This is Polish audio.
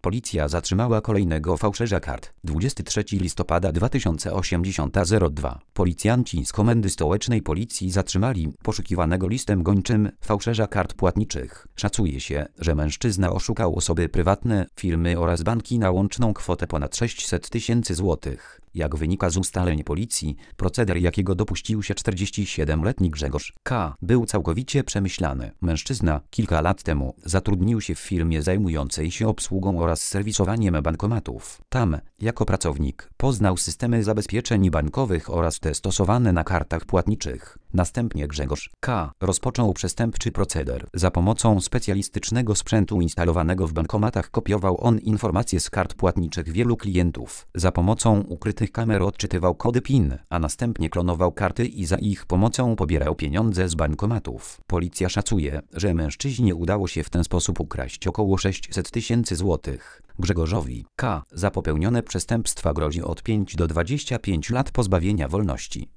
Policja zatrzymała kolejnego fałszerza kart. 23 listopada 2080:02. Policjanci z Komendy Stołecznej Policji zatrzymali poszukiwanego listem gończym fałszerza kart płatniczych. Szacuje się, że mężczyzna oszukał osoby prywatne, firmy oraz banki na łączną kwotę ponad 600 000 złotych. Jak wynika z ustaleń policji, proceder, jakiego dopuścił się 47-letni Grzegorz K., był całkowicie przemyślany. Mężczyzna kilka lat temu zatrudnił się w firmie zajmującej się obsługą oraz serwisowaniem bankomatów. Tam, jako pracownik, poznał systemy zabezpieczeń bankowych oraz te stosowane na kartach płatniczych. Następnie Grzegorz K. rozpoczął przestępczy proceder. Za pomocą specjalistycznego sprzętu instalowanego w bankomatach kopiował on informacje z kart płatniczych wielu klientów. Za pomocą ukrytych kamer odczytywał kody PIN, a następnie klonował karty i za ich pomocą pobierał pieniądze z bankomatów. Policja szacuje, że mężczyźnie udało się w ten sposób ukraść około 600 000 złotych. Grzegorzowi K. za popełnione przestępstwa grozi od 5 do 25 lat pozbawienia wolności.